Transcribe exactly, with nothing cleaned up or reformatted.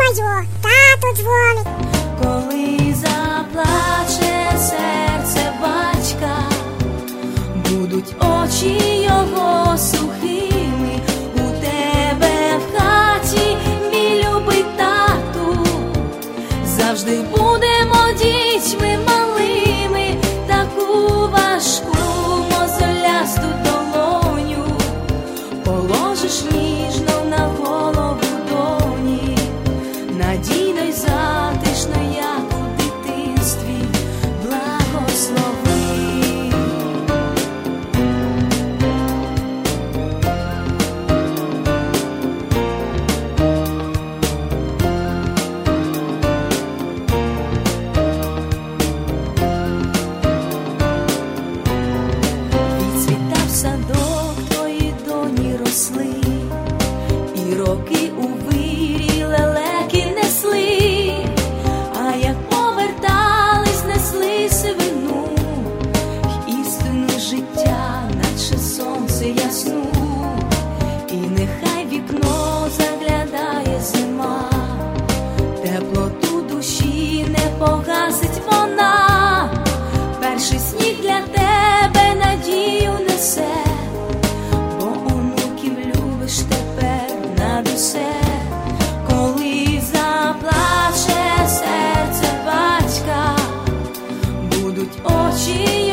чекаю, тато дзвонить. Коли заплаче серце батька, будуть очі його сухими. У тебе в хаті, мій любий тату, завжди будемо дітьми малими. Таку важку мозолясту долоню положиш ніжно на голову доні, надійно й затишно, як у дитинстві, благослови. Відцвітав садок, твої доні росли, і роки у вирі лелеки несли. А як повертались, несли сивину й істину життя, наче сонце ясну. І нехай вікно заглядає зима, теплоту душі не погасить вона. Перший сніг для тебе надію несе, бо онуків любиш тепер над усе. Коли заплаче серце батька, будуть очі